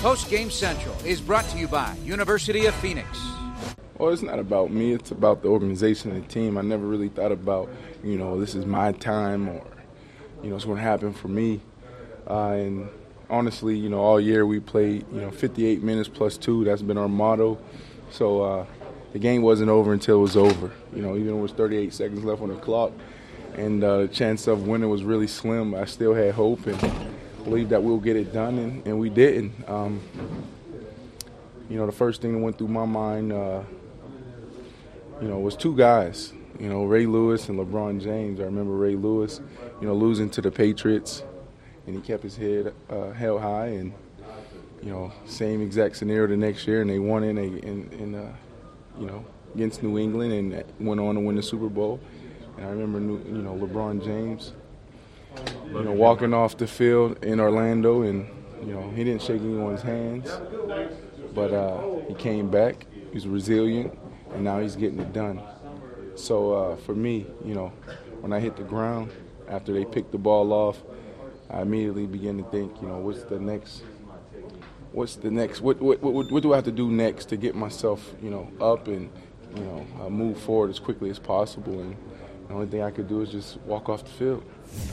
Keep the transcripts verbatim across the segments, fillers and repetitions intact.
Post Game Central is brought to you by University of Phoenix. Well, it's not about me. It's about the organization and the team. I never really thought about, you know, this is my time or, you know, it's going to happen for me. Uh, and honestly, you know, all year we played, you know, fifty-eight minutes plus two. That's been our motto. So uh, the game wasn't over until it was over. You know, even though it was thirty-eight seconds left on the clock and uh, the chance of winning was really slim, I still had hope and believed that we'll get it done, and, and we didn't. Um, you know, the first thing that went through my mind, uh, you know, was two guys, you know, Ray Lewis and LeBron James. I remember Ray Lewis, you know, losing to the Patriots, and he kept his head uh, held high, and, you know, same exact scenario the next year, and they won in, a, in, in uh, you know, against New England and went on to win the Super Bowl. And I remember, you know, LeBron James, you know, walking off the field in Orlando, and, you know, he didn't shake anyone's hands, but uh, he came back, he was resilient, and now he's getting it done. So uh, for me, you know, when I hit the ground, after they picked the ball off, I immediately began to think, you know, what's the next, what's the next, what what what, what do I have to do next to get myself, you know, up and, you know, uh, move forward as quickly as possible. And the only thing I could do is just walk off the field.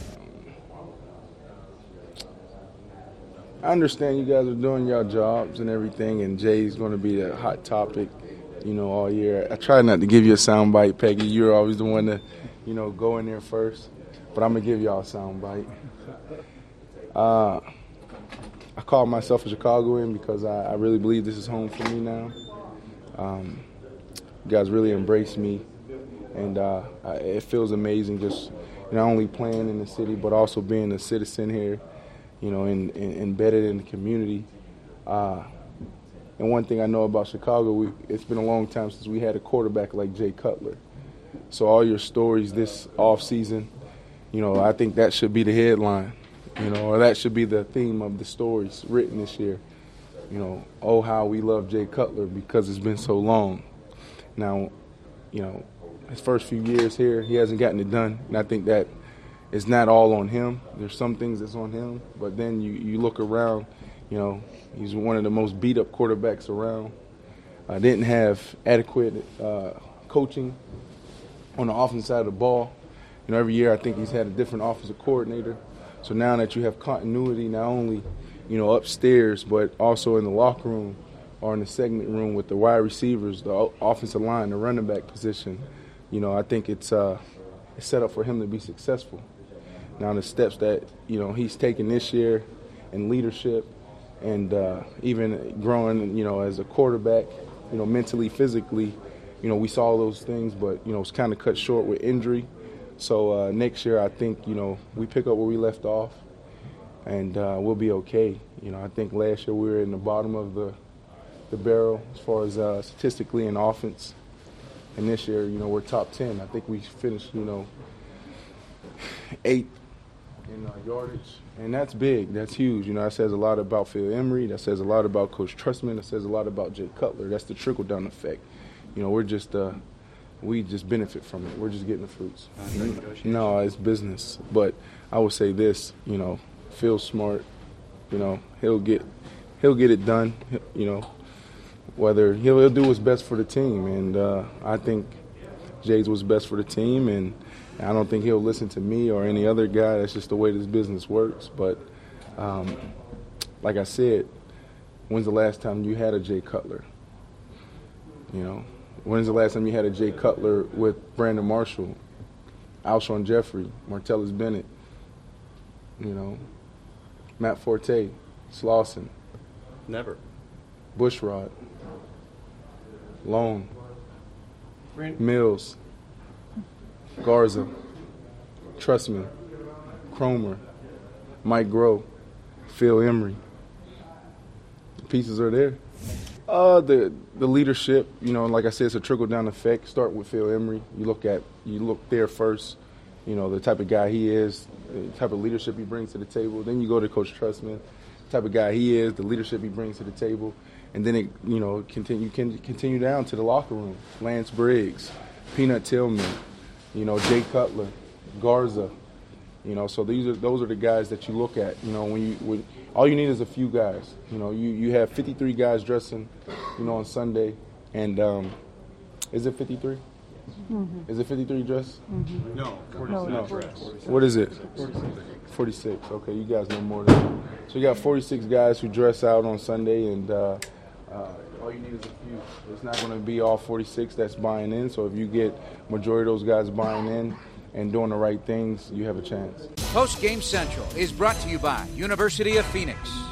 I understand you guys are doing your jobs and everything, and Jay's going to be a hot topic, you know, all year. I try not to give you a soundbite, Peggy. You're always the one to, you know, go in there first. But I'm going to give y'all a soundbite. Uh, I call myself a Chicagoan because I, I really believe this is home for me now. Um, you guys really embrace me, and uh, I, it feels amazing just not only playing in the city but also being a citizen here, you know, and, and embedded in the community. Uh, and one thing I know about Chicago, we, it's been a long time since we had a quarterback like Jay Cutler. So all your stories this offseason, you know, I think that should be the headline, you know, or that should be the theme of the stories written this year. You know, oh, how we love Jay Cutler because it's been so long. Now, you know, his first few years here, he hasn't gotten it done, and I think that it's not all on him. There's some things that's on him, but then you, you look around, you know, he's one of the most beat-up quarterbacks around. I didn't have adequate uh, coaching on the offensive side of the ball. You know, every year I think he's had a different offensive coordinator. So now that you have continuity not only, you know, upstairs, but also in the locker room or in the segment room with the wide receivers, the offensive line, the running back position, you know, I think it's, uh, it's set up for him to be successful. Now the steps that, you know, he's taken this year in leadership and uh, even growing, you know, as a quarterback, you know, mentally, physically, you know, we saw those things, but, you know, it's kind of cut short with injury. So uh, next year I think, you know, we pick up where we left off and uh, we'll be okay. You know, I think last year we were in the bottom of the, the barrel as far as uh, statistically in offense. And this year, you know, we're top ten. I think we finished, you know, eighth in uh, yardage, and that's big. That's huge. You know, that says a lot about Phil Emery. That says a lot about Coach Trustman. That says a lot about Jay Cutler. That's the trickle-down effect. You know, we're just uh, we just benefit from it. We're just getting the fruits. Uh, no, it's business. But I would say this. You know, Phil's smart. You know, he'll get he'll get it done. You know, whether he'll, he'll do what's best for the team, and uh, I think Jay's what's best for the team, and I don't think he'll listen to me or any other guy. That's just the way this business works. But um, like I said, when's the last time you had a Jay Cutler? You know, when's the last time you had a Jay Cutler with Brandon Marshall, Alshon Jeffrey, Martellus Bennett, you know, Matt Forte, Slauson? Never. Bushrod, Long, Mills, Garza, Trustman, Cromer, Mike Groh, Phil Emery. The pieces are there. Uh, the the leadership, you know, like I said, it's a trickle-down effect. Start with Phil Emery. You look at you look there first. You know, the type of guy he is, the type of leadership he brings to the table. Then you go to Coach Trustman, the type of guy he is, the leadership he brings to the table. And then it, you know, continue can continue down to the locker room. Lance Briggs, Peanut Tillman, you know, Jay Cutler, Garza, you know. So these are those are the guys that you look at. You know, when you when all you need is a few guys. You know, you, you have fifty-three guys dressing, you know, on Sunday, and um, is it fifty-three? Mm-hmm. Is it fifty-three dress? Mm-hmm. No, forty-six. No. Dress. What is it? forty-six. forty-six. Okay, you guys know more than me. So you got forty-six guys who dress out on Sunday, and uh, uh, all you need is a few. It's not going to be all forty-six that's buying in. So if you get majority of those guys buying in and doing the right things, you have a chance. Post Game Central is brought to you by University of Phoenix.